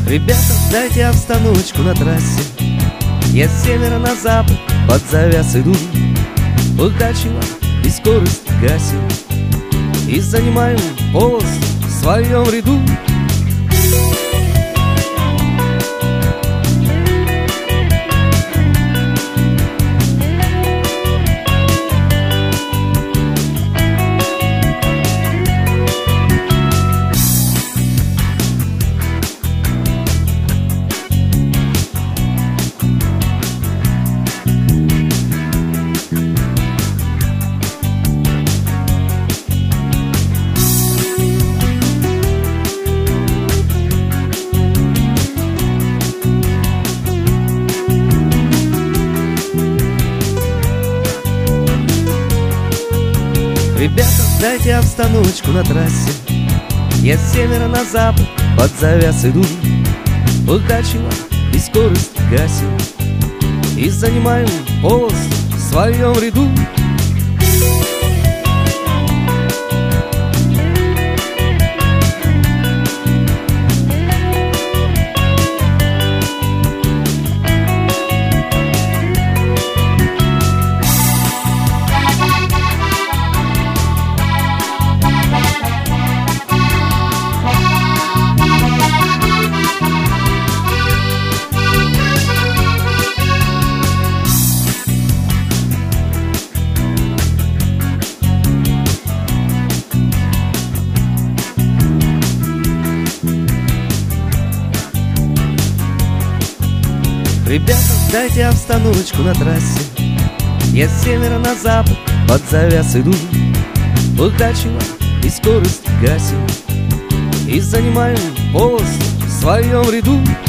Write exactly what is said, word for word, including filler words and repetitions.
Ребята, дайте обстановочку на трассе. Я с севера на запад под завяз иду. Удачи вам и скорость гасим, и занимаем полос в своем ряду. Ребята, дайте обстановочку на трассе. Я с севера на запад под завяз иду. Удачи вам и скорость гасим, и занимаем полос в своем ряду. Ребята, дайте обстановочку на трассе. Я с севера на запад под завяз иду. Удачи вам и скорость гасим, и занимаем полос в своем ряду.